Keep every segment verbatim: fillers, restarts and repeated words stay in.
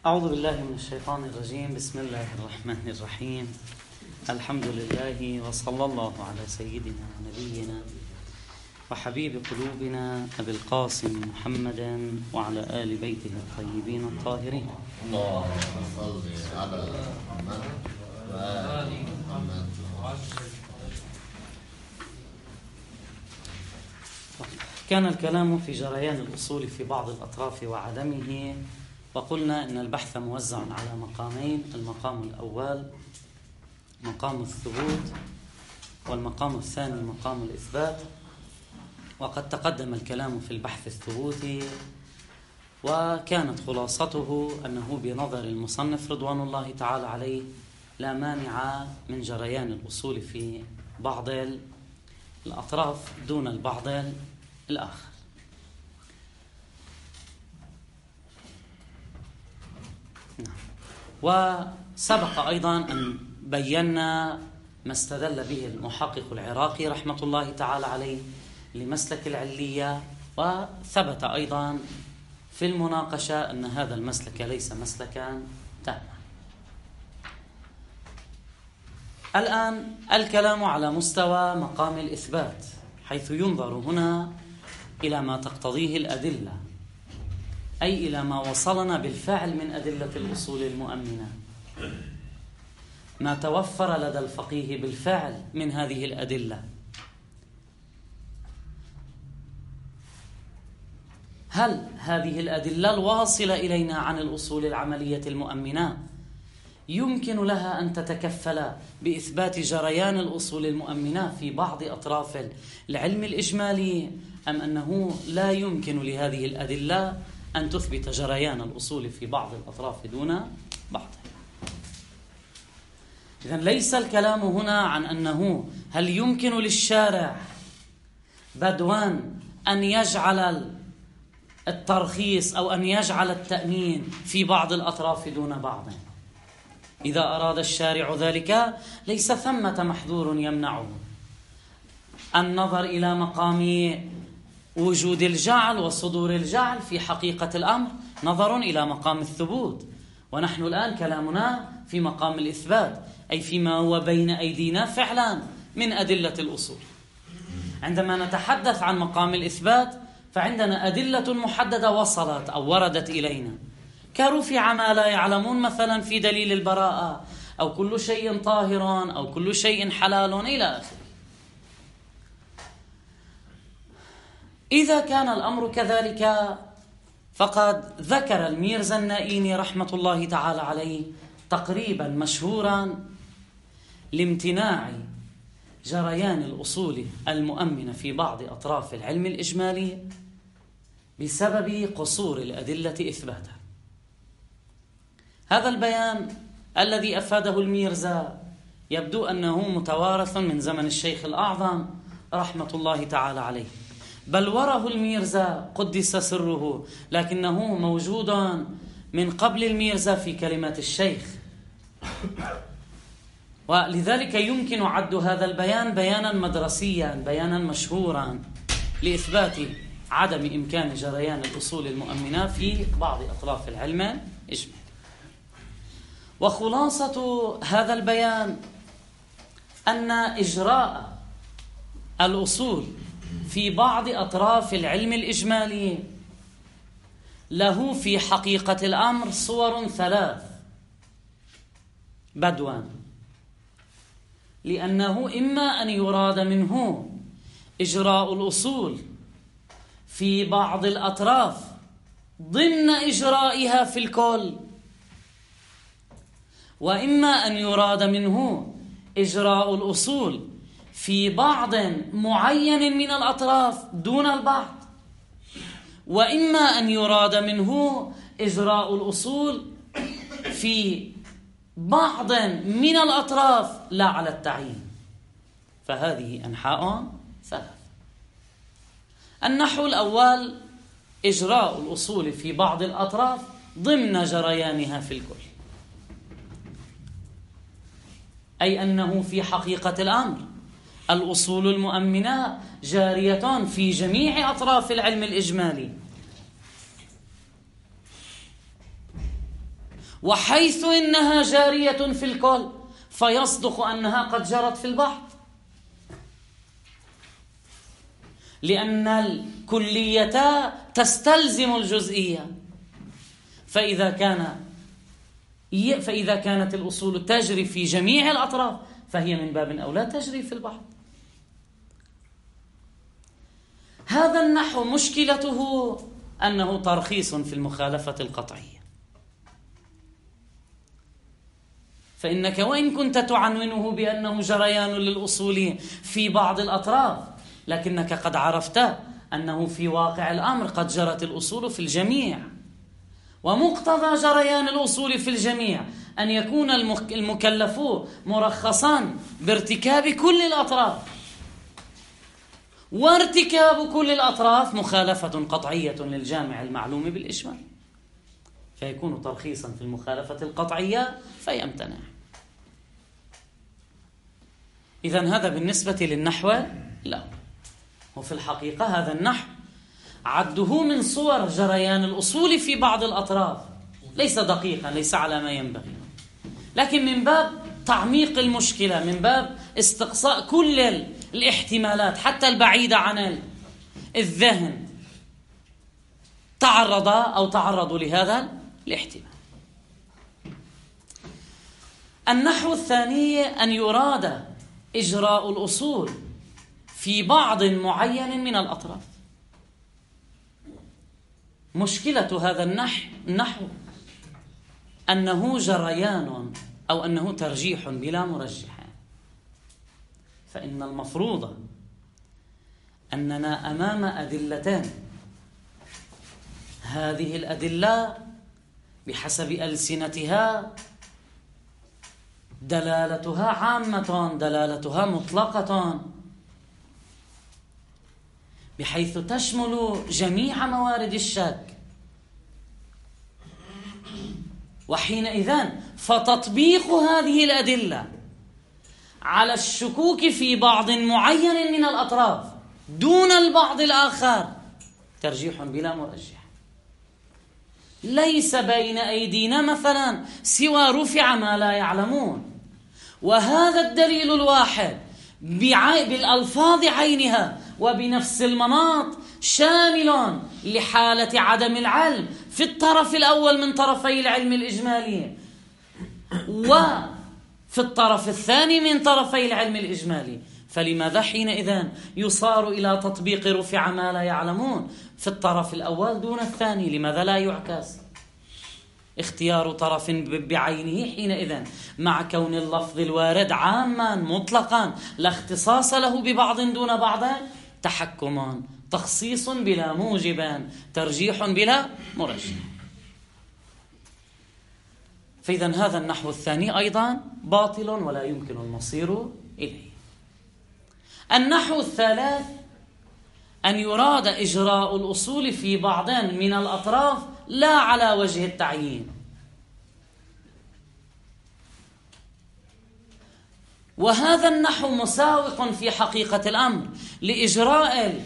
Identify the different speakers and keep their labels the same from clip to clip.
Speaker 1: أعوذ بالله من الشيطان الرجيم. بسم الله الرحمن الرحيم. الحمد لله وصلى الله على سيدنا ونبينا وحبيب قلوبنا أبي القاسم محمد وعلى آل بيته الطيبين الطاهرين.
Speaker 2: اللهم صل على محمد وآل محمد.
Speaker 1: كان الكلام في جريان الأصول في بعض الأطراف وعدمه، وقلنا إن البحث موزع على مقامين: المقام الأول مقام الثبوت، والمقام الثاني مقام الإثبات. وقد تقدم الكلام في البحث الثبوتي، وكانت خلاصته أنه بنظر المصنف رضوان الله تعالى عليه لا مانع من جريان الأصول في بعض الأطراف دون البعض الآخر. وسبق أيضا أن بينا ما استدل به المحقق العراقي رحمة الله تعالى عليه لمسلك العلية، وثبت أيضا في المناقشة أن هذا المسلك ليس مسلكا تاما. الآن الكلام على مستوى مقام الإثبات، حيث ينظر هنا إلى ما تقتضيه الأدلة، أي إلى ما وصلنا بالفعل من أدلة الأصول المؤمنة، ما توفر لدى الفقيه بالفعل من هذه الأدلة. هل هذه الأدلة الواصلة إلينا عن الأصول العملية المؤمنة يمكن لها أن تتكفل بإثبات جريان الأصول المؤمنة في بعض أطراف العلم الإجمالي، أم أنه لا يمكن لهذه الأدلة أن تثبت جريان الأصول في بعض الأطراف دون بعض؟ إذن ليس الكلام هنا عن أنه هل يمكن للشارع بدوان أن يجعل الترخيص أو أن يجعل التأمين في بعض الأطراف دون بعض. إذا أراد الشارع ذلك ليس ثمة محذور يمنعه. النظر إلى مقام وجود الجعل وصدور الجعل في حقيقة الأمر نظر إلى مقام الثبوت، ونحن الآن كلامنا في مقام الإثبات، أي فيما هو بين أيدينا فعلا من أدلة الأصول. عندما نتحدث عن مقام الإثبات فعندنا أدلة محددة وصلت أو وردت إلينا، كرفع ما لا يعلمون مثلا في دليل البراءة، أو كل شيء طاهر، أو كل شيء حلال، إلى آخره. إذا كان الأمر كذلك فقد ذكر الميرزا النائيني رحمة الله تعالى عليه تقريبا مشهورا لامتناع جريان الأصول المؤمنة في بعض أطراف العلم الإجمالي بسبب قصور الأدلة إثباتا. هذا البيان الذي أفاده الميرزا يبدو أنه متوارث من زمن الشيخ الأعظم رحمة الله تعالى عليه، بل وره الميرزا قدس سره، لكنه موجود من قبل الميرزا في كلمات الشيخ، ولذلك يمكن عد هذا البيان بيانا مدرسيا، بيانا مشهورا لإثبات عدم إمكان جريان الأصول المؤمنة في بعض أطراف العلم الإجمالي. وخلاصة هذا البيان أن إجراء الأصول في بعض أطراف العلم الإجمالي له في حقيقة الأمر صور ثلاث بدوان، لأنه إما أن يراد منه إجراء الأصول في بعض الأطراف ضمن إجرائها في الكل، وإما أن يراد منه إجراء الأصول في بعض معين من الأطراف دون البعض، وإما أن يراد منه إجراء الأصول في بعض من الأطراف لا على التعيين. فهذه أنحاء ثلاث. النحو الأول إجراء الأصول في بعض الأطراف ضمن جريانها في الكل، أي أنه في حقيقة الأمر الأصول المؤمنة جارية في جميع أطراف العلم الإجمالي، وحيث إنها جارية في الكل فيصدق أنها قد جرت في البحر، لأن الكلية تستلزم الجزئية. فإذا كان فإذا كانت الأصول تجري في جميع الأطراف فهي من باب أولى تجري في البحر. هذا النحو مشكلته أنه ترخيص في المخالفة القطعية، فإنك وإن كنت تعنونه بأنه جريان للأصول في بعض الأطراف، لكنك قد عرفت أنه في واقع الأمر قد جرت الأصول في الجميع، ومقتضى جريان الأصول في الجميع أن يكون المكلف مرخصا بارتكاب كل الأطراف، وارتكاب كل الأطراف مخالفة قطعية للجامع المعلوم بالإجمال، فيكون ترخيصا في المخالفة القطعية فيمتنع. إذن هذا بالنسبة للنحو لا. وفي الحقيقة هذا النحو عده من صور جريان الأصول في بعض الأطراف ليس دقيقا، ليس على ما ينبغي، لكن من باب تعميق المشكلة، من باب استقصاء كل الاحتمالات حتى البعيدة عن الذهن، تعرض أو تعرضوا لهذا الاحتمال. النحو الثاني أن يراد إجراء الأصول في بعض معين من الأطراف. مشكلة هذا النحو أنه جريان أو أنه ترجيح بلا مرجح، فإن المفروض أننا أمام أدلتان، هذه الأدلة بحسب ألسنتها دلالتها عامة، دلالتها مطلقة، بحيث تشمل جميع موارد الشك، وحينئذ فتطبيق هذه الأدلة على الشكوك في بعض معين من الأطراف دون البعض الآخر ترجيح بلا مرجح. ليس بين أيدينا مثلا سوى رفع ما لا يعلمون، وهذا الدليل الواحد بالألفاظ عينها وبنفس المناط شامل لحالة عدم العلم في الطرف الأول من طرفي العلم الإجمالي، وفي الطرف الثاني من طرفي العلم الإجمالي. فلماذا حينئذ يصار إلى تطبيق رفع ما لا يعلمون في الطرف الأول دون الثاني؟ لماذا لا يعكس اختيار طرف بعينه حينئذ مع كون اللفظ الوارد عاما مطلقا لا اختصاص له ببعض دون بعض؟ تحكم، تخصيص بلا موجب، ترجيح بلا مرجح. فإذا هذا النحو الثاني أيضا باطل ولا يمكن المصير إليه. النحو الثالث أن يراد إجراء الأصول في بعض من الأطراف لا على وجه التعيين، وهذا النحو مساوق في حقيقة الأمر لإجراء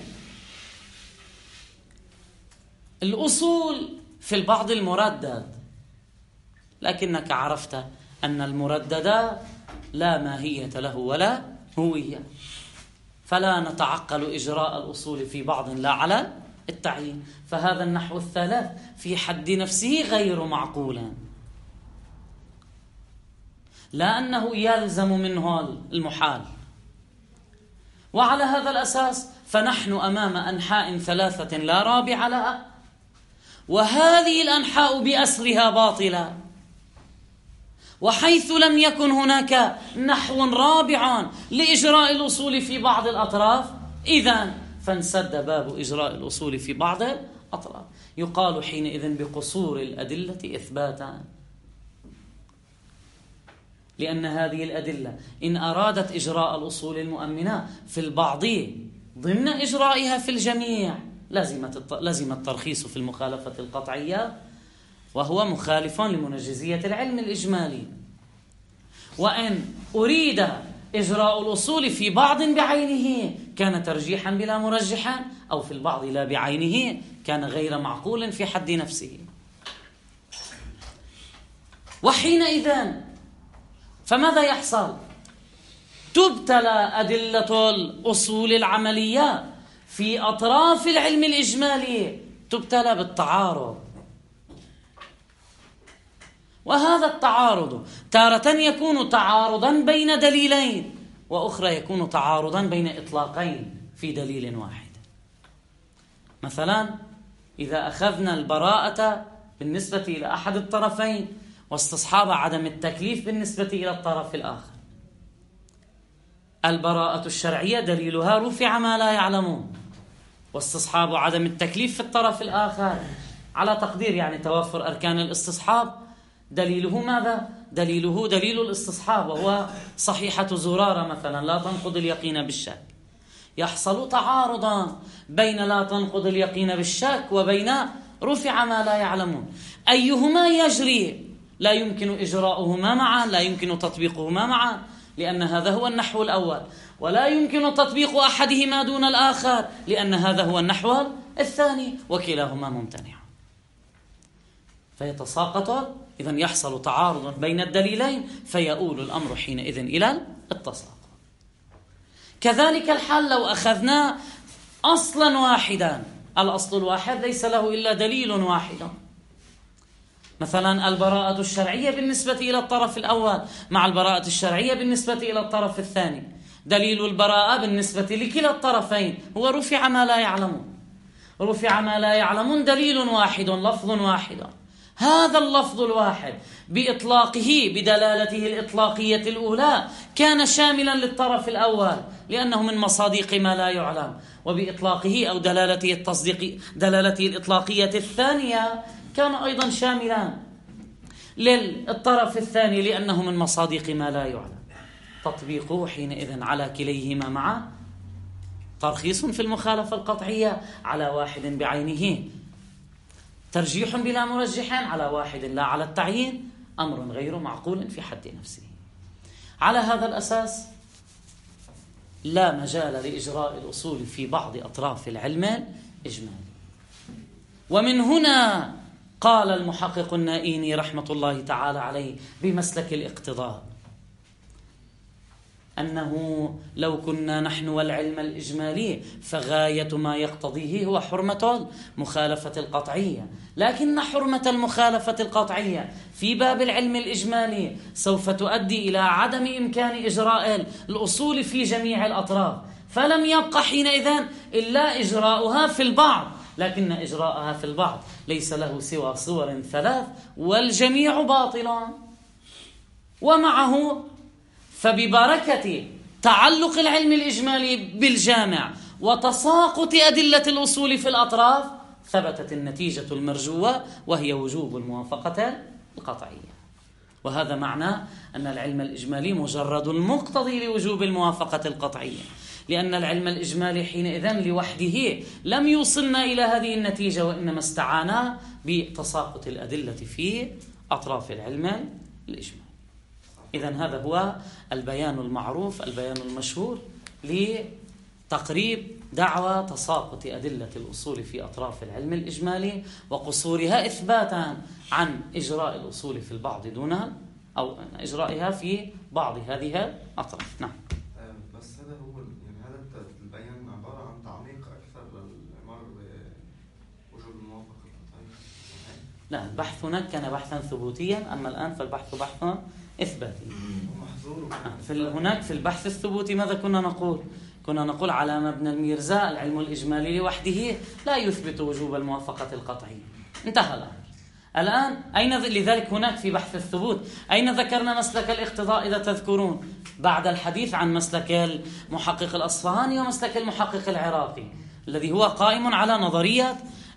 Speaker 1: الأصول في البعض المردد، لكنك عرفت أن المردد لا ماهية له ولا هوية، فلا نتعقل إجراء الأصول في بعض لا على التعيين. فهذا النحو الثالث في حد نفسه غير معقول، لا أنه يلزم منه المحال. وعلى هذا الأساس فنحن أمام أنحاء ثلاثة لا رابع لها، وهذه الأنحاء بأسرها باطلة، وحيث لم يكن هناك نحو رابع لإجراء الأصول في بعض الأطراف إذن فانسد باب إجراء الأصول في بعض الأطراف. يقال حينئذ بقصور الأدلة إثباتا، لأن هذه الأدلة إن أرادت إجراء الأصول المؤمنة في البعض ضمن إجرائها في الجميع لازم الترخيص في المخالفة القطعية، وهو مخالف لمنجزية العلم الإجمالي. وإن أريد إجراء الأصول في بعض بعينه كان ترجيحا بلا مرجحا، أو في البعض لا بعينه كان غير معقول في حد نفسه. وحينئذ فماذا يحصل؟ تبتلى أدلة الأصول العملية في أطراف العلم الإجمالي، تبتلى بالتعارض. وهذا التعارض تارة يكون تعارضا بين دليلين، وأخرى يكون تعارضا بين إطلاقين في دليل واحد. مثلا إذا أخذنا البراءة بالنسبة إلى أحد الطرفين واستصحاب عدم التكليف بالنسبة إلى الطرف الآخر، البراءة الشرعية دليلها رفع ما لا يعلمون، واستصحاب عدم التكليف في الطرف الآخر على تقدير يعني توفر أركان الاستصحاب دليله ماذا؟ دليله دليل الاستصحاب، وهو صحيحة زرارة مثلا لا تنقض اليقين بالشك. يحصل تعارضا بين لا تنقض اليقين بالشك وبين رفع ما لا يعلمون، أيهما يجري؟ لا يمكن إجراؤهما معا، لا يمكن تطبيقهما معا، لأن هذا هو النحو الأول، ولا يمكن تطبيق أحدهما دون الآخر لأن هذا هو النحو الثاني، وكلاهما ممتنع. فيتساقط، إذن يحصل تعارض بين الدليلين، فيؤول الأمر حينئذ إلى التساقط. كذلك الحال لو أخذنا أصلا واحدا، الأصل الواحد ليس له إلا دليل واحد، مثلا البراءة الشرعية بالنسبة إلى الطرف الأول مع البراءة الشرعية بالنسبة إلى الطرف الثاني، دليل البراءة بالنسبة لكلا الطرفين هو رفع ما لا يعلمون. رفع ما لا يعلمون دليل واحد، لفظ واحد، هذا اللفظ الواحد بإطلاقه بدلالته الإطلاقية الأولى كان شاملا للطرف الأول لأنه من مصادق ما لا يعلم، وبإطلاقه أو دلالته التصديق دلالته الإطلاقية الثانية كان أيضا شاملا للطرف الثاني لأنه من مصادق ما لا يعلم. تطبيقه حينئذ على كليهما معا ترخيص في المخالفة القطعية على واحد بعينه، ترجيح بلا مرجح على واحد لا على التعيين، أمر غير معقول في حد نفسه. على هذا الأساس لا مجال لإجراء الأصول في بعض أطراف العلم الإجمالي. ومن هنا قال المحقق النائيني رحمة الله تعالى عليه بمسلك الاقتضاء أنه لو كنا نحن والعلم الإجمالي فغاية ما يقتضيه هو حرمة المخالفة القطعية، لكن حرمة المخالفة القطعية في باب العلم الإجمالي سوف تؤدي إلى عدم إمكان إجراء الأصول في جميع الأطراف، فلم يبقى حينئذ إلا إجراؤها في البعض، لكن إجراءها في البعض ليس له سوى صور ثلاث والجميع باطلا. ومعه فببركة تعلق العلم الإجمالي بالجامع وتساقط أدلة الأصول في الأطراف ثبتت النتيجة المرجوة وهي وجوب الموافقة القطعية. وهذا معنى أن العلم الإجمالي مجرد المقتضي لوجوب الموافقة القطعية، لأن العلم الإجمالي حينئذ لوحده لم يوصلنا إلى هذه النتيجة، وإنما استعانا بتساقط الأدلة في أطراف العلم الإجمالي. إذن هذا هو البيان المعروف، البيان المشهور لتقريب دعوى تساقط أدلة الأصول في أطراف العلم الإجمالي وقصورها إثباتا عن إجراء الأصول في البعض دونها أو إجرائها في بعض هذه الأطراف. نعم.
Speaker 3: بس هذا هو يعني هذا البيان عبارة عن تعميق أكثر للإمارة بوجوب الموافقة القطعية.
Speaker 1: لا، البحث هناك كان بحثا ثبوتيا، أما الآن فالبحث بحث إثباتي. في هناك في البحث الثبوتي ماذا كنا نقول؟ كنا نقول على مبنى الميرزا العلم الإجمالي لوحده لا يثبت وجوب الموافقة القطعية، انتهى الأمر. الآن أين لذلك هناك في بحث الثبوت أين ذكرنا مسلك الاقتضاء إذا تذكرون بعد الحديث عن مسلك المحقق الأصفهاني ومسلك المحقق العراقي الذي هو قائم على نظرية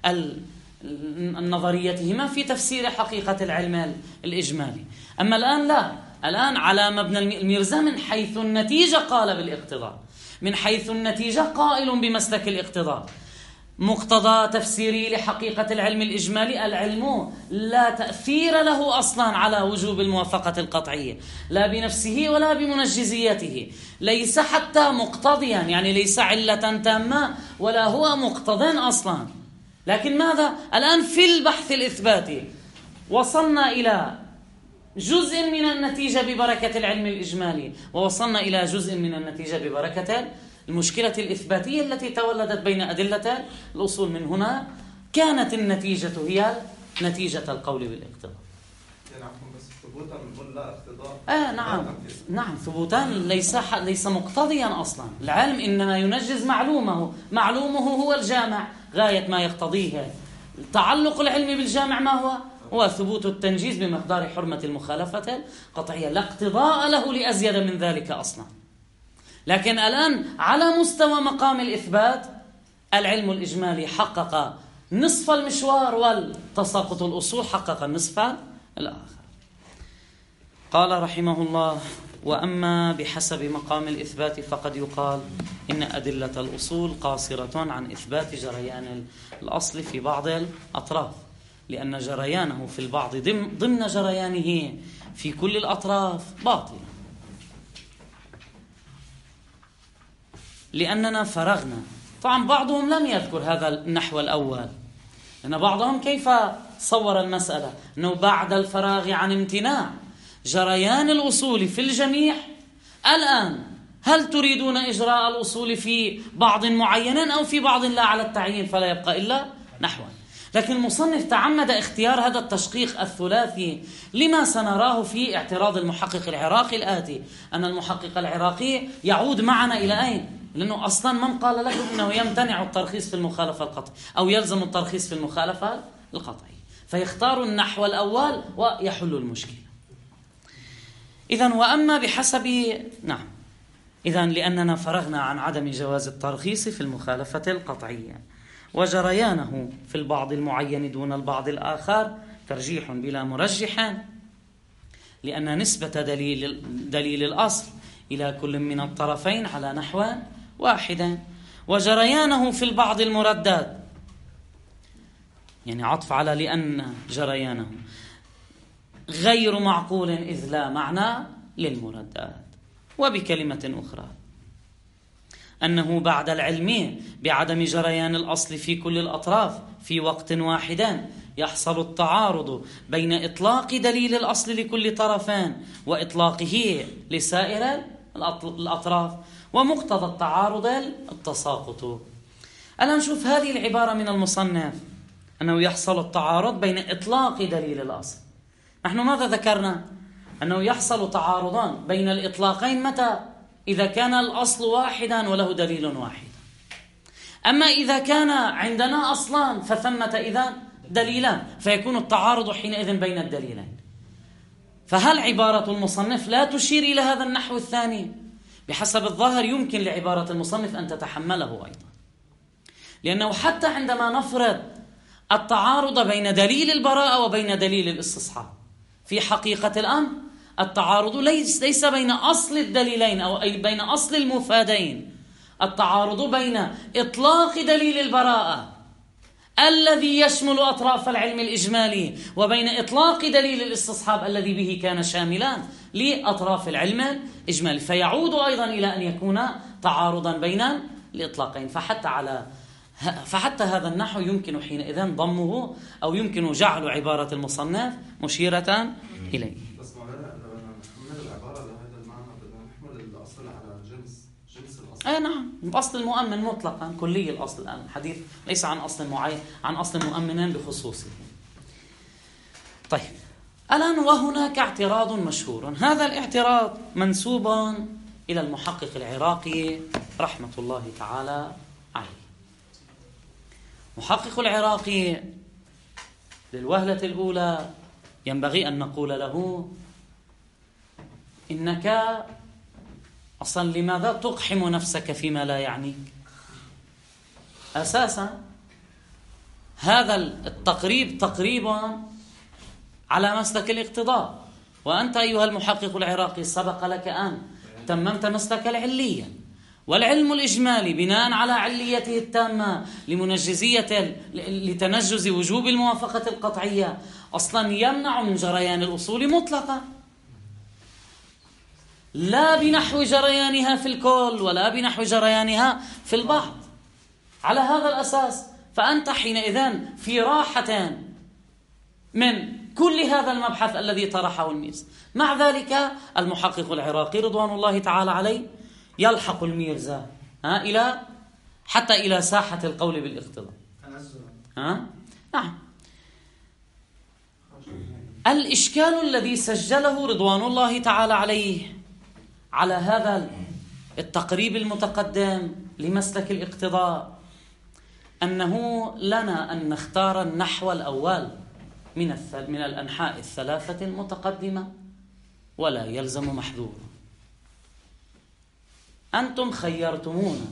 Speaker 1: النظريتهما في تفسير حقيقة العلم الإجمالي. أما الآن لا، الآن على مبنى الميرزا من حيث النتيجة قال بالاقتضاء، من حيث النتيجة قائل بمسلك الاقتضاء، مقتضى تفسيري لحقيقة العلم الإجمالي العلم لا تأثير له أصلا على وجوب الموافقة القطعية لا بنفسه ولا بمنجزيته، ليس حتى مقتضيا يعني ليس علة تامة ولا هو مقتضى أصلا. لكن ماذا الآن في البحث الإثباتي وصلنا إلى جزء من النتيجة ببركة العلم الإجمالي، ووصلنا إلى جزء من النتيجة ببركة المشكلة الإثباتية التي تولدت بين أدلة الأصول. من هنا كانت النتيجة هي نتيجة القول بالاقتضاء.
Speaker 3: يعني بس ثبوتا بنقول لا اقتضاء.
Speaker 1: آه نعم نعم ثبوتان ليس ليس مقتضيا أصلا. العلم إنما ينجز معلومه، معلومه هو الجامع، غاية ما يقتضيه تعلق العلم بالجامع ما هو؟ هو ثبوت التنجيز بمقدار حرمة المخالفة القطعية، لا اقتضاء له لأزيد من ذلك أصلا. لكن الآن على مستوى مقام الإثبات العلم الإجمالي حقق نصف المشوار، والتساقط الأصول حقق النصف الآخر. قال رحمه الله: وأما بحسب مقام الإثبات فقد يقال إن أدلة الأصول قاصرة عن إثبات جريان الأصل في بعض الأطراف، لأن جريانه في البعض ضمن جريانه في كل الأطراف باطل، لأننا فرغنا. طبعا بعضهم لم يذكر هذا النحو الأول، لأن بعضهم كيف صور المسألة أنه بعد الفراغ عن امتناع جريان الأصول في الجميع الآن هل تريدون إجراء الأصول في بعض معين أو في بعض لا على التعيين، فلا يبقى إلا نحوا. لكن المصنف تعمد اختيار هذا التشقيق الثلاثي لما سنراه في اعتراض المحقق العراقي الآتي، أن المحقق العراقي يعود معنا إلى أين؟ لأنه أصلا من قال لكم أنه يمتنع الترخيص في المخالفة القطعية أو يلزم الترخيص في المخالفة القطعية، فيختار النحو الأول ويحل المشكلة. إذن وأما بحسب نعم إذن لأننا فرغنا عن عدم جواز الترخيص في المخالفة القطعية، وجريانه في البعض المعين دون البعض الآخر ترجيح بلا مرجح، لأن نسبة دليل, دليل الأصل إلى كل من الطرفين على نحو واحد، وجريانه في البعض المردد، يعني عطف على لأن جريانه غير معقول إذ لا معنى للمردد. وبكلمة أخرى أنه بعد العلم بعدم جريان الأصل في كل الأطراف في وقت واحد يحصل التعارض بين إطلاق دليل الأصل لكل طرفان وإطلاقه لسائر الأطراف، ومقتضى التعارض التساقط. الآن نشوف هذه العبارة من المصنف أنه يحصل التعارض بين إطلاق دليل الأصل. نحن ماذا ذكرنا؟ أنه يحصل تعارضان بين الإطلاقين متى؟ إذا كان الأصل واحدا وله دليل واحد. أما إذا كان عندنا أصلان فثمة إذا دليلان، فيكون التعارض حينئذ بين الدليلين. فهل عبارة المصنف لا تشير إلى هذا النحو الثاني؟ بحسب الظاهر يمكن لعبارة المصنف أن تتحمله أيضا، لأنه حتى عندما نفرض التعارض بين دليل البراءة وبين دليل الاستصحاب، في حقيقة الأمر التعارض ليس ليس بين أصل الدليلين أو أي بين أصل المفادين، التعارض بين إطلاق دليل البراءة الذي يشمل أطراف العلم الإجمالي وبين إطلاق دليل الاستصحاب الذي به كان شاملا لأطراف العلم الإجمالي، فيعود أيضا إلى أن يكون تعارضا بين الإطلاقين. فحتى على فحتى هذا النحو يمكن حينئذ ضمه أو يمكن جعل عبارة المصنف مشيرة إليه.
Speaker 3: بس مولانا لما نحمل العبارة لهذا المعنى بدنا نحمل الأصل على جنس جنس الأصل.
Speaker 1: أي نعم، أصل المؤمن مطلقا كلي الأصل. الآن الحديث ليس عن أصل معين، عن أصل مؤمن بخصوصه. طيب الآن وهناك اعتراض مشهور، هذا الاعتراض منسوب إلى المحقق العراقي رحمة الله تعالى عليه. محقق العراقي للوهلة الأولى ينبغي أن نقول له إنك أصلا لماذا تقحم نفسك فيما لا يعنيك؟ أساسا هذا التقريب تقريب على مسلك الاقتضاء، وأنت أيها المحقق العراقي سبق لك أن تممت مسلك العلية، والعلم الإجمالي بناء على عليته التامة لمنجزية لتنجز وجوب الموافقة القطعية أصلا يمنع من جريان الأصول مطلقا، لا بنحو جريانها في الكل ولا بنحو جريانها في البعض. على هذا الأساس فأنت حينئذ في راحة من كل هذا المبحث الذي طرحه الميرزا. مع ذلك المحقق العراقي رضوان الله تعالى عليه يلحق الميرزا ها إلى حتى إلى ساحة القول بالاقتضاء. ها؟ نعم. الإشكال الذي سجله رضوان الله تعالى عليه على هذا التقريب المتقدم لمسلك الاقتضاء أنه لنا أن نختار النحو الأول من من الأنحاء الثلاثة المتقدمة ولا يلزم محذورا. أنتم خيرتمونا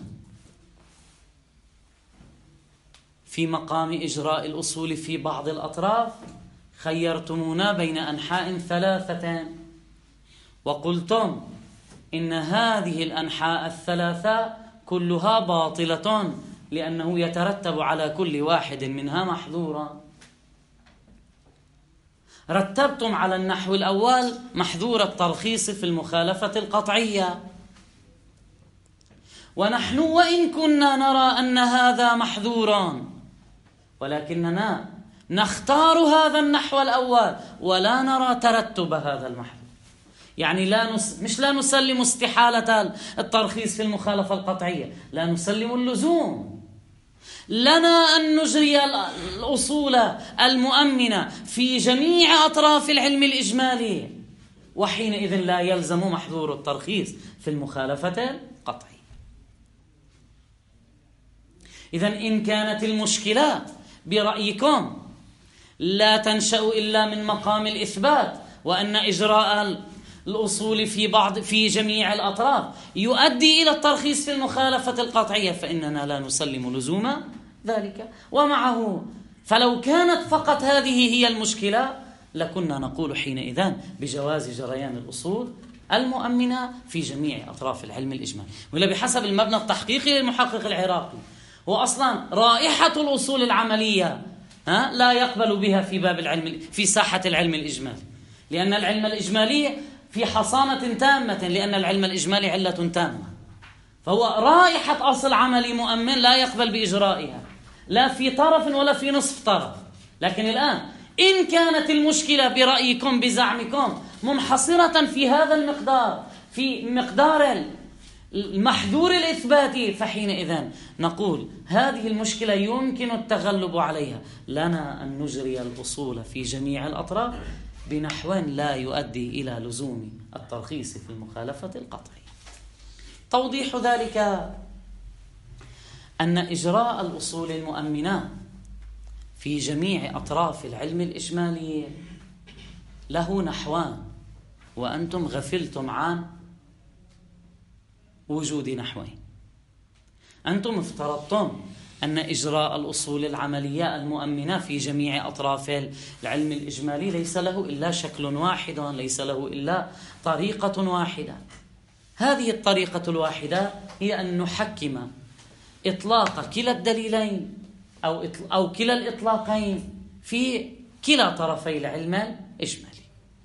Speaker 1: في مقام إجراء الأصول في بعض الأطراف، خيرتمونا بين أنحاء ثلاثة، وقلتم إن هذه الأنحاء الثلاثة كلها باطلة لأنه يترتب على كل واحد منها محذورا. رتبتم على النحو الأول محذور الترخيص في المخالفة القطعية، ونحن وإن كنا نرى أن هذا محذورا ولكننا نختار هذا النحو الأول ولا نرى ترتب هذا المحذور. يعني لا نس... مش لا نسلم استحالة الترخيص في المخالفة القطعية، لا نسلم اللزوم. لنا أن نجري الأصول المؤمنة في جميع أطراف العلم الإجمالي، وحينئذ لا يلزم محذور الترخيص في المخالفة القطعية. إذن إن كانت المشكلة برأيكم لا تنشأ إلا من مقام الإثبات، وأن إجراء الأصول في بعض في جميع الأطراف يؤدي إلى الترخيص في المخالفة القطعية، فإننا لا نسلم لزوم ذلك. ومعه فلو كانت فقط هذه هي المشكلة لكنا نقول حينئذ بجواز جريان الأصول المؤمنة في جميع أطراف العلم الإجمالي. ولا بحسب المبنى التحقيقي للمحقق العراقي، هو أصلا رائحة الأصول العملية ها لا يقبل بها في باب العلم في ساحة العلم الإجمالي، لأن العلم الإجمالي في حصانة تامة، لأن العلم الإجمالي علة تامة، فهو رائحة أصل عملي مؤمن لا يقبل بإجرائها لا في طرف ولا في نصف طرف. لكن الآن إن كانت المشكلة برأيكم بزعمكم منحصرة في هذا المقدار، في مقدار المحذور الإثباتي، فحينئذ نقول هذه المشكلة يمكن التغلب عليها. لنا أن نجري الأصول في جميع الأطراف بنحو لا يؤدي إلى لزوم الترخيص في المخالفة القطعية. توضيح ذلك أن إجراء الأصول المؤمنة في جميع أطراف العلم الإجمالي له نحوان، وأنتم غفلتم عن وجود نحوين. أنتم افترضتم أن إجراء الأصول العملية المؤمنة في جميع أطراف العلم الإجمالي ليس له إلا شكل واحد، ليس له إلا طريقة واحدة. هذه الطريقة الواحدة هي أن نحكم إطلاق كلا الدليلين أو أو كلا الإطلاقين في كلا طرفي العلم الإجمالي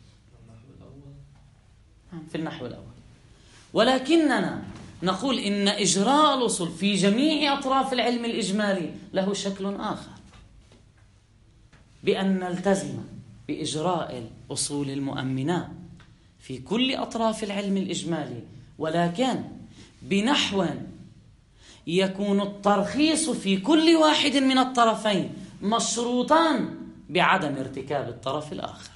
Speaker 1: في النحو الأول. ولكننا نقول إن إجراء الأصول في جميع أطراف العلم الإجمالي له شكل آخر، بأن نلتزم بإجراء الأصول المؤمنة في كل أطراف العلم الإجمالي، ولكن بنحو يكون الترخيص في كل واحد من الطرفين مشروطا بعدم ارتكاب الطرف الآخر.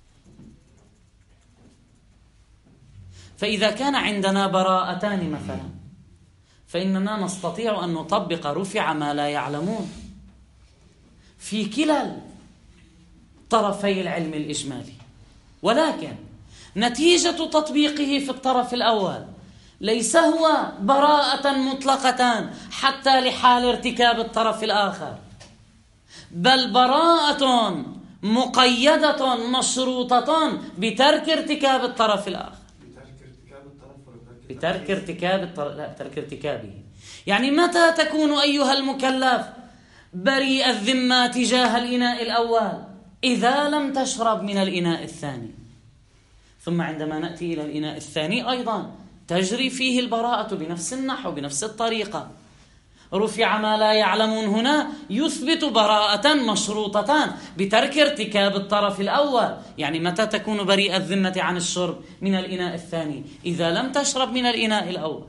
Speaker 1: فإذا كان عندنا براءتان مثلا، فإننا نستطيع أن نطبق رفع ما لا يعلمون في كلا طرفي العلم الإجمالي، ولكن نتيجة تطبيقه في الطرف الأول ليس هو براءة مطلقة حتى لحال ارتكاب الطرف الآخر، بل براءة مقيدة مشروطة بترك ارتكاب الطرف الآخر. بترك ارتكاب الطرف لا ترك ارتكابه. يعني متى تكون أيها المكلف بريء الذمة تجاه الإناء الأول؟ إذا لم تشرب من الإناء الثاني. ثم عندما نأتي إلى الإناء الثاني أيضا تجري فيه البراءة بنفس النحو بنفس الطريقة. رفع ما لا يعلمون هنا يثبت براءة مشروطتان بترك ارتكاب الطرف الأول. يعني متى تكون بريئة الذمة عن الشرب؟ من الإناء الثاني، إذا لم تشرب من الإناء الأول.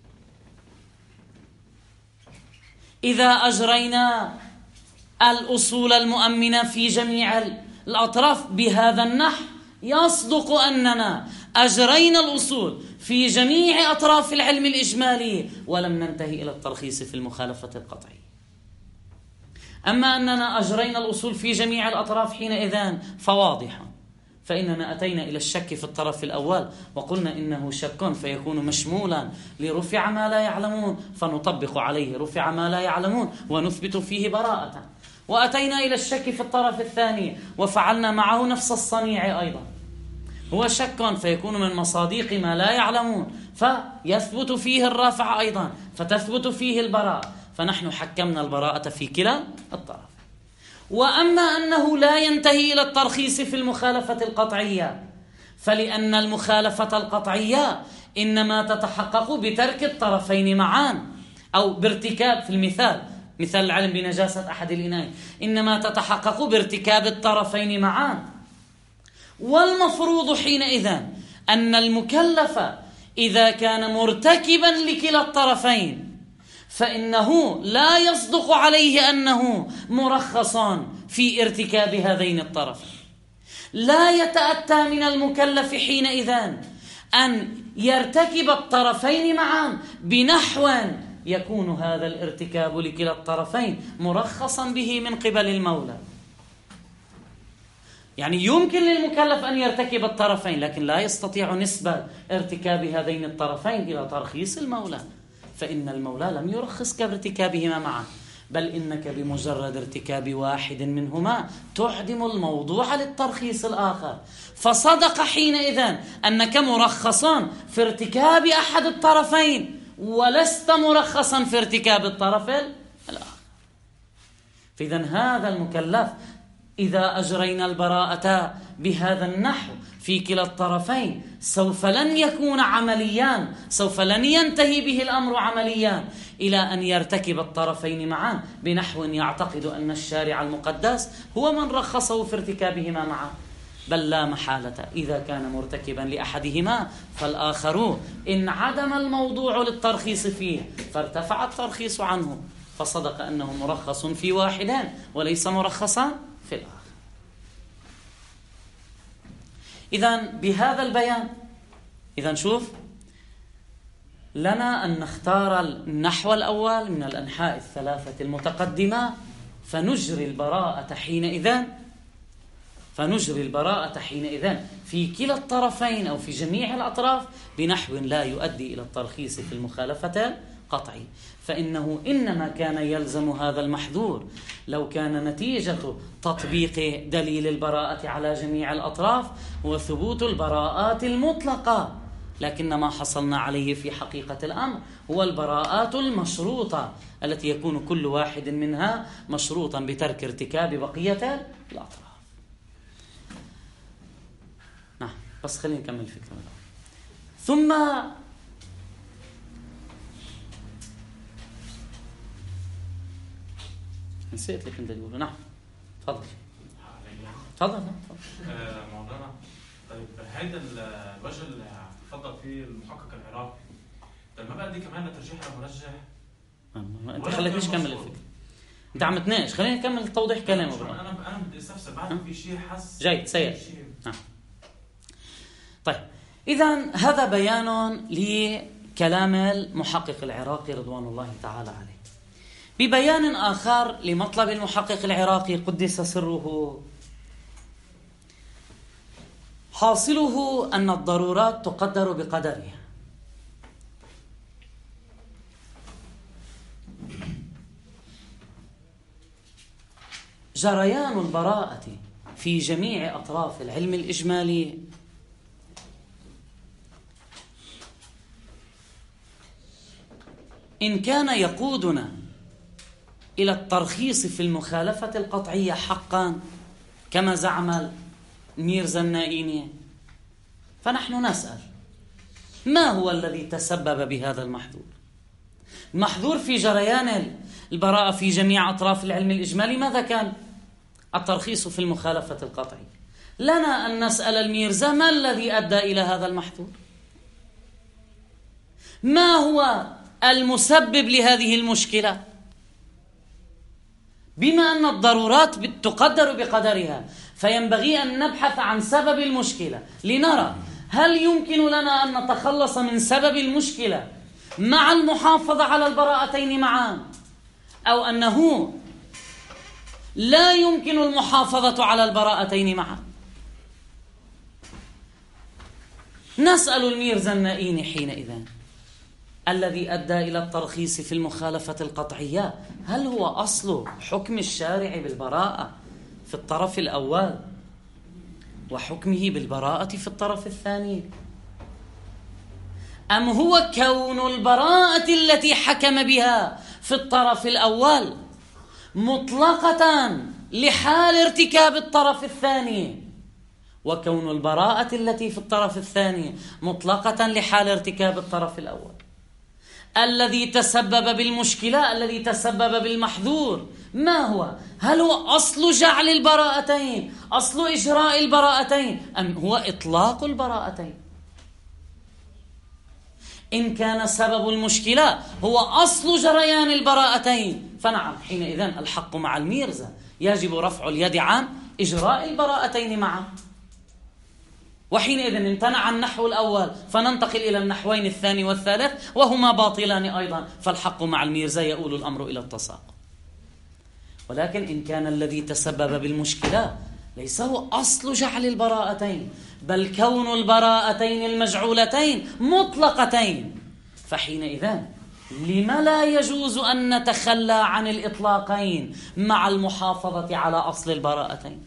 Speaker 1: إذا أجرينا الأصول المؤمنة في جميع الأطراف بهذا النحو يصدق أننا أجرينا الأصول في جميع أطراف العلم الإجمالي ولم ننتهي إلى الترخيص في المخالفة القطعية. أما أننا أجرينا الأصول في جميع الأطراف حينئذ فواضح، فإننا أتينا إلى الشك في الطرف الأول وقلنا إنه شك فيكون مشمولا لرفع ما لا يعلمون، فنطبق عليه رفع ما لا يعلمون ونثبت فيه براءة. وأتينا إلى الشك في الطرف الثاني وفعلنا معه نفس الصنيع أيضا، هو شك فيكون من مصاديق ما لا يعلمون، فيثبت فيه الرافع أيضا فتثبت فيه البراءة، فنحن حكمنا البراءة في كلا الطرف. وأما أنه لا ينتهي إلى الترخيص في المخالفة القطعية، فلأن المخالفة القطعية إنما تتحقق بترك الطرفين معا، أو بارتكاب، في المثال مثال العلم بنجاسة أحد الإناءين، إنما تتحقق بارتكاب الطرفين معا. والمفروض حينئذ أن المكلف إذا كان مرتكبا لكلا الطرفين فإنه لا يصدق عليه أنه مرخص في ارتكاب هذين الطرفين. لا يتأتى من المكلف حينئذ أن يرتكب الطرفين معا بنحو يكون هذا الارتكاب لكلا الطرفين مرخصا به من قبل المولى. يعني يمكن للمكلف أن يرتكب الطرفين، لكن لا يستطيع نسبة ارتكاب هذين الطرفين إلى ترخيص المولى، فإن المولى لم يرخصك بارتكابهما معا، بل إنك بمجرد ارتكاب واحد منهما تعدم الموضوع للترخيص الآخر. فصدق حينئذ أنك مرخص في ارتكاب أحد الطرفين ولست مرخصا في ارتكاب الطرف الآخر. فإذن هذا المكلف إذا أجرينا البراءة بهذا النحو في كلا الطرفين سوف لن يكون عمليا، سوف لن ينتهي به الأمر عمليا إلى أن يرتكب الطرفين معا بنحو يعتقد أن الشارع المقدس هو من رخصه في ارتكابهما معا، بل لا محالة إذا كان مرتكبا لأحدهما فالآخر إن عدم الموضوع للترخيص فيه فارتفع الترخيص عنه، فصدق أنه مرخص في واحد وليس مرخصا في الآخر. إذن بهذا البيان إذن شوف لنا أن نختار النحو الأول من الأنحاء الثلاثة المتقدمة فنجري البراءة حينئذ فنجري البراءة حينئذ في كلا الطرفين أو في جميع الأطراف بنحو لا يؤدي إلى الترخيص في المخالفة القطعي، فإنه إنما كان يلزم هذا المحذور لو كان نتيجة تطبيق دليل البراءة على جميع الأطراف وثبوت البراءات المطلقة، لكن ما حصلنا عليه في حقيقة الأمر هو البراءات المشروطة التي يكون كل واحد منها مشروطا بترك ارتكاب بقية الأطراف. نعم بس خلينا نكمل الفكرة. ثم نسيت لك انت تقوله. نعم تفضل تفضل. نعم
Speaker 4: آه مولانا، طيب هذا الوجه اللي تفضل فيه المحقق العراقي طيب ما بقى دي كمان ترجيح لمرجح؟
Speaker 1: انت خليتنيش كمل الفكره، انت عم تناقش، خلينا نكمل توضيح كلامه.
Speaker 4: انا انا بدي استفسر بعد في شيء حس
Speaker 1: جيد سيء. نعم طيب اذا هذا بيان لكلام المحقق العراقي رضوان الله تعالى عليه. ببيان آخر لمطلب المحقق العراقي قدس سره، حاصله أن الضرورات تقدر بقدرها، جريان البراءة في جميع أطراف العلم الإجمالي إن كان يقودنا إلى الترخيص في المخالفة القطعية حقا كما زعم ميرزا النائيني، فنحن نسأل ما هو الذي تسبب بهذا المحذور؟ المحظور في جريان البراءة في جميع أطراف العلم الإجمالي ماذا كان؟ الترخيص في المخالفة القطعية. لنا أن نسأل الميرزا ما الذي أدى إلى هذا المحظور؟ ما هو المسبب لهذه المشكلة؟ بما أن الضرورات تقدر بقدرها فينبغي أن نبحث عن سبب المشكلة لنرى هل يمكن لنا أن نتخلص من سبب المشكلة مع المحافظة على البراءتين معا، أو أنه لا يمكن المحافظة على البراءتين معا. نسأل الميرزا النائين حينئذ الذي أدى إلى الترخيص في المخالفة القطعية هل هو أصل حكم الشارع بالبراءة في الطرف الأول وحكمه بالبراءة في الطرف الثاني، أم هو كون البراءة التي حكم بها في الطرف الأول مطلقة لحال ارتكاب الطرف الثاني، وكون البراءة التي في الطرف الثاني مطلقة لحال ارتكاب الطرف الأول؟ الذي تسبب بالمشكلة، الذي تسبب بالمحظور ما هو؟ هل هو أصل جعل البراءتين، أصل إجراء البراءتين، أم هو إطلاق البراءتين؟ إن كان سبب المشكلة هو أصل جريان البراءتين فنعم، حينئذ الحق مع الميرزا، يجب رفع اليد عن إجراء البراءتين معا. وحينئذ امتنع النحو الأول فننتقل إلى النحوين الثاني والثالث وهما باطلان أيضا، فالحق مع الميرزا يؤول الأمر إلى التساقط. ولكن إن كان الذي تسبب بالمشكلة ليس هو أصل جعل البراءتين بل كون البراءتين المجعولتين مطلقتين، فحينئذ لما لا يجوز أن نتخلى عن الإطلاقين مع المحافظة على أصل البراءتين؟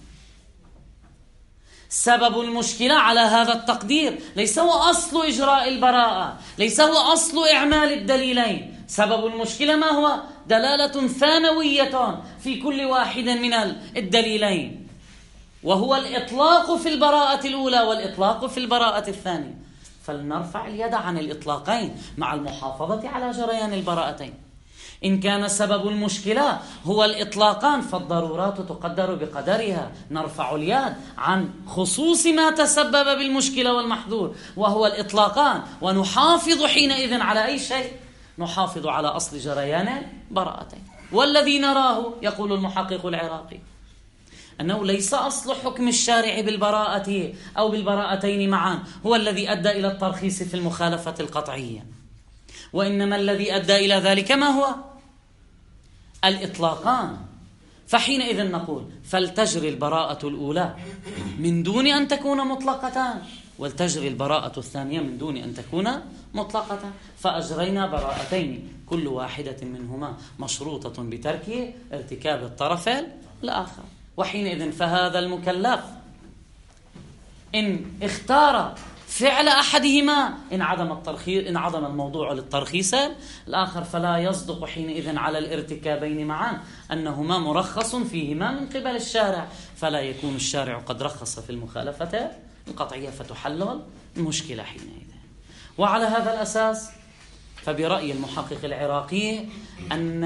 Speaker 1: سبب المشكلة على هذا التقدير ليس هو أصل إجراء البراءة، ليس هو أصل إعمال الدليلين. سبب المشكلة ما هو؟ دلالة ثانوية في كل واحد من الدليلين، وهو الإطلاق في البراءة الأولى والإطلاق في البراءة الثانية. فلنرفع اليد عن الإطلاقين مع المحافظة على جريان البراءتين. إن كان سبب المشكلة هو الإطلاقان فالضرورات تقدر بقدرها، نرفع اليد عن خصوص ما تسبب بالمشكلة والمحظور وهو الإطلاقان، ونحافظ حينئذ على أي شيء؟ نحافظ على أصل جريان براءتين. والذي نراه يقول المحقق العراقي أنه ليس أصل حكم الشارع بالبراءة أو بالبراءتين معا هو الذي أدى إلى الترخيص في المخالفة القطعية، وإنما الذي أدى إلى ذلك ما هو؟ الإطلاقان. فحينئذ نقول فلتجري البراءة الأولى من دون أن تكون مطلقتان، ولتجري البراءة الثانية من دون أن تكون مطلقة، فأجرينا براءتين كل واحدة منهما مشروطة بترك ارتكاب الطرف الآخر. وحينئذ فهذا المكلف إن اختار فعل أحدهما إن عدم الترخيص إن عدم الموضوع للترخيص الآخر فلا يصدق حينئذ على الارتكابين معا أنهما مرخص فيهما من قبل الشارع، فلا يكون الشارع قد رخص في المخالفة القطعية فتحل المشكلة حينئذ. وعلى هذا الأساس فبرأي المحقق العراقي أن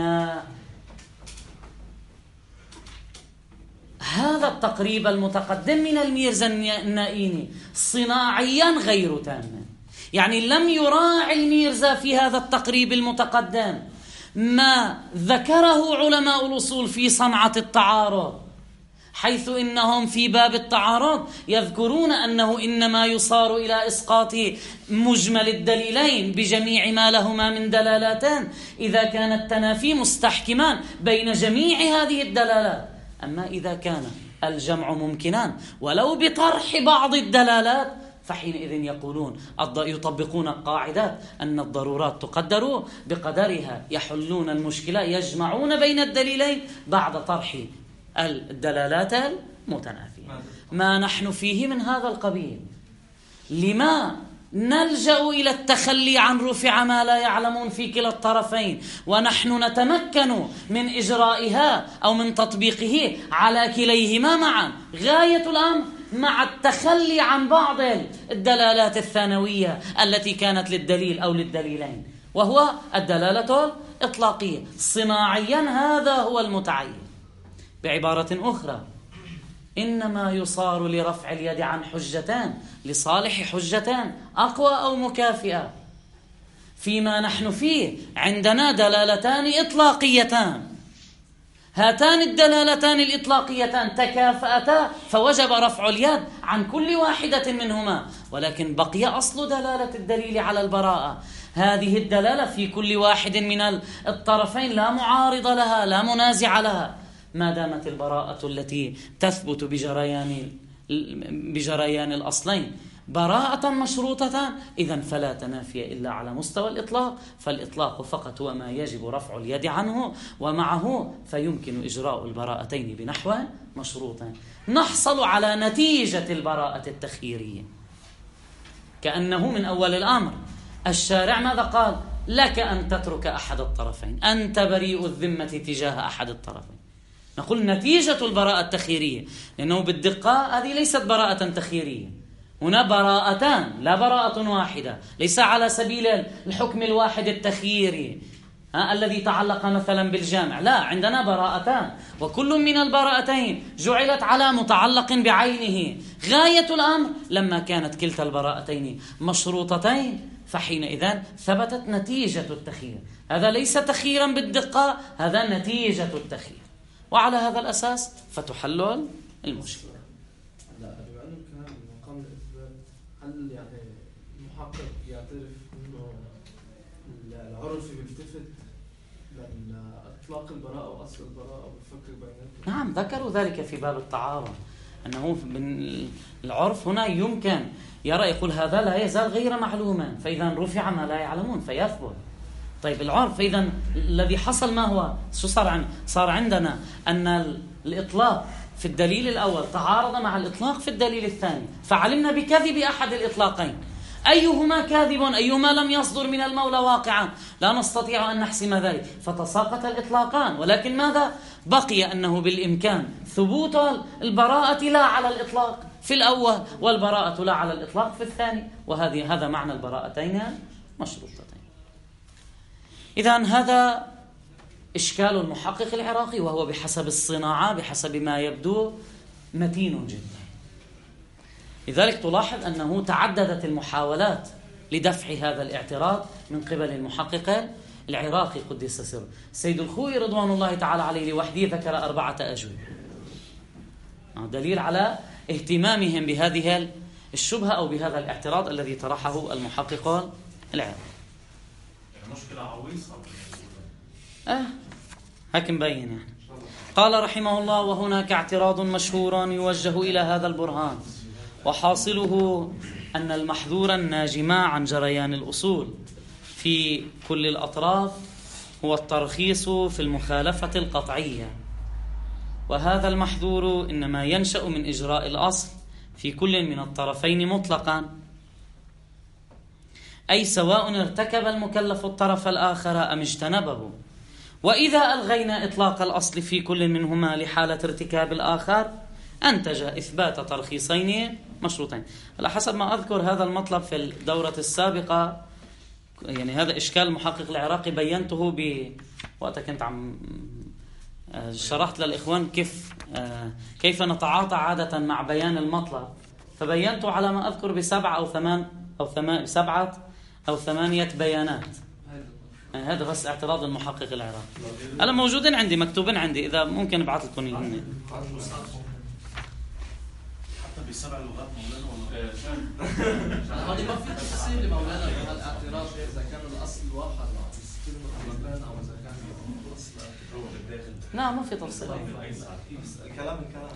Speaker 1: هذا التقريب المتقدم من الميرزا النائيني صناعيا غير تام، يعني لم يراعي الميرزا في هذا التقريب المتقدم ما ذكره علماء الأصول في صنعة التعارض، حيث إنهم في باب التعارض يذكرون أنه إنما يصار إلى إسقاط مجمل الدليلين بجميع ما لهما من دلالتان إذا كان التنافي مستحكمان بين جميع هذه الدلالات. أما إذا كان الجمع ممكنا ولو بطرح بعض الدلالات فحينئذ يقولون يطبقون قاعدة أن الضرورات تقدر بقدرها، يحلون المشكلة، يجمعون بين الدليلين بعد طرح الدلالات المتنافية. ما نحن فيه من هذا القبيل، لما نلجأ إلى التخلي عن رفع ما لا يعلمون في كلا الطرفين ونحن نتمكن من إجرائها أو من تطبيقه على كليهما معا؟ غاية الأمر مع التخلي عن بعض الدلالات الثانوية التي كانت للدليل أو للدليلين. وهو الدلالة الإطلاقية. صناعيا هذا هو المتعين. بعبارة أخرى، إنما يصار لرفع اليد عن حجتان لصالح حجتان أقوى أو مكافئة. فيما نحن فيه عندنا دلالتان إطلاقيتان، هاتان الدلالتان الإطلاقيتان تكافأتا فوجب رفع اليد عن كل واحدة منهما، ولكن بقي أصل دلالة الدليل على البراءة. هذه الدلالة في كل واحد من الطرفين لا معارض لها لا منازع لها، ما دامت البراءة التي تثبت بجريان بجريان الأصلين براءة مشروطة، إذن فلا تنافي إلا على مستوى الإطلاق، فالإطلاق فقط هو ما يجب رفع اليد عنه، ومعه فيمكن إجراء البراءتين بنحو مشروطين. نحصل على نتيجة البراءة التخييرية، كأنه من أول الأمر الشارع ماذا قال؟ لك أن تترك أحد الطرفين، أنت بريء الذمة تجاه أحد الطرفين. نقول نتيجة البراءة التخييرية، لأنه بالدقة هذه ليست براءة تخييرية، هنا براءتان لا براءة واحدة، ليس على سبيل الحكم الواحد التخييري ها الذي تعلق مثلا بالجامع، لا، عندنا براءتان، وكل من البراءتين جعلت على متعلق بعينه. غاية الأمر لما كانت كلتا البراءتين مشروطتين فحينئذ ثبتت نتيجة التخيير. هذا ليس تخييرا بالدقة، هذا نتيجة التخيير، وعلى هذا الأساس فتحل المشكلة.
Speaker 5: هل يعني المحقق يعترف انه العرف بيلتفت لاطلاق البراءه واصل البراءه وبيفكر بيناتهم؟
Speaker 1: نعم، ذكروا ذلك في باب التعارض، انه العرف هنا يمكن يرى يقول هذا لا يزال غير معلوما، فاذا رفع ما لا يعلمون فيثبت. طيب العرف اذا الذي حصل ما هو؟ شو صار عندنا؟ صار عندنا ان الاطلاق في الدليل الأول تعارض مع الإطلاق في الدليل الثاني، فعلمنا بكذب أحد الإطلاقين، أيهما كاذب أيهما لم يصدر من المولى واقعا، لا نستطيع أن نحسم ذلك، فتساقط الإطلاقان. ولكن ماذا بقي؟ أنه بالإمكان ثبوت البراءة لا على الإطلاق في الأول، والبراءة لا على الإطلاق في الثاني، وهذه هذا معنى البراءتين مشروطتين. إذن هذا إشكال المحقق العراقي، وهو بحسب الصناعة بحسب ما يبدو متين جدا. لذلك تلاحظ أنه تعددت المحاولات لدفع هذا الاعتراض من قبل المحقق العراقي قدس سره. السيد الخوئي رضوان الله تعالى عليه لوحده ذكر أربعة أجوبة، دليل على اهتمامهم بهذه الشبهة أو بهذا الاعتراض الذي طرحه المحقق العراقي.
Speaker 4: مشكلة عويصة.
Speaker 1: أه هكذا مبين يعني. قال رحمه الله: وهناك اعتراض مشهور يوجه إلى هذا البرهان، وحاصله أن المحذور الناجم عن جريان الأصول في كل الأطراف هو الترخيص في المخالفة القطعية، وهذا المحذور إنما ينشأ من إجراء الأصل في كل من الطرفين مطلقا، أي سواء ارتكب المكلف الطرف الآخر أم اجتنبه. وإذا ألغينا إطلاق الأصل في كل منهما لحالة ارتكاب الآخر أنتج إثبات ترخيصين مشروطين. على حسب ما أذكر هذا المطلب في الدورة السابقة، يعني هذا إشكال المحقق العراقي بينته ب وقت كنت عم شرحت للإخوان كيف كيف نتعاطى عادة مع بيان المطلب، فبينته على ما أذكر بسبعة أو ثمان أو ثمان سبعة أو ثمانية بيانات. هذا بس اعتراض المحقق العراقي. أنا موجودين عندي مكتوبين عندي، إذا ممكن ابعث لكم هنا.
Speaker 4: حتى بالسبع لغات مولانا
Speaker 5: والله هذه ما في تفصيل لمولانا بهذا الاعتراض، إذا كان الأصل واحد أو إذا كان الأصل بالداخل.
Speaker 1: لا ما في تفصيل.
Speaker 3: الكلام الكلام.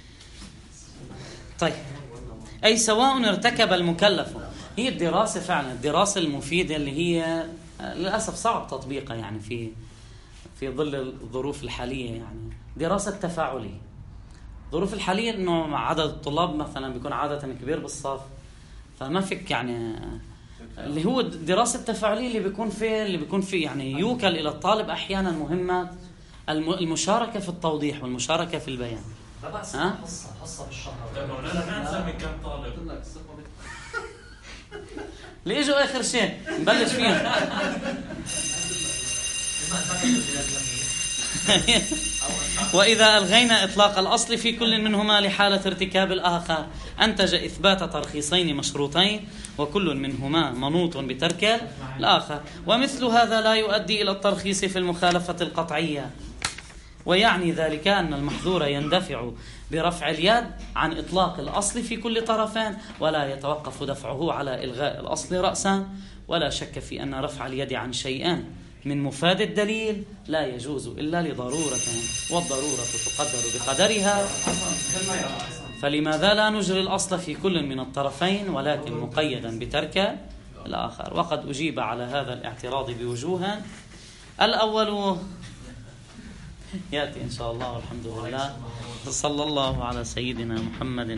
Speaker 1: طيب، أي سواء ارتكب المكلف. هي الدراسة فعلا الدراسة المفيدة اللي هي للأسف صعب تطبيقها يعني في في ظل الظروف الحالية، يعني دراسة تفاعلية. الظروف الحالية إنه عدد الطلاب مثلا بيكون عادة كبير بالصف، فما فيك يعني اللي هو الدراسة التفاعلية اللي بيكون فيه اللي بيكون فيه يعني يوكل إلى الطالب أحيانا مهمة المشاركة في التوضيح والمشاركة في البيان.
Speaker 6: ها؟ حصة حصة بالشهر.
Speaker 4: طيب مولانا ننزل من كم طالب؟
Speaker 1: اللي اجوا آخر شيء نبلش فيهم. وإذا ألغينا إطلاق الأصل في كل منهما لحالة ارتكاب الآخر أنتج إثبات ترخيصين مشروطين وكل منهما منوط بترك الآخر، ومثل هذا لا يؤدي إلى الترخيص في المخالفة القطعية. ويعني ذلك أن المحظور يندفع برفع اليد عن إطلاق الأصل في كل طرفين، ولا يتوقف دفعه على إلغاء الأصل رأسا. ولا شك في أن رفع اليد عن شيئين من مفاد الدليل لا يجوز إلا لضرورة، والضرورة تقدر بقدرها. فلماذا لا نجري الأصل في كل من الطرفين ولكن مقيدا بترك الآخر؟ وقد أجيب على هذا الاعتراض بوجوه. الأول يأتي إن شاء الله، والحمد لله، صلى الله على سيدنا محمد.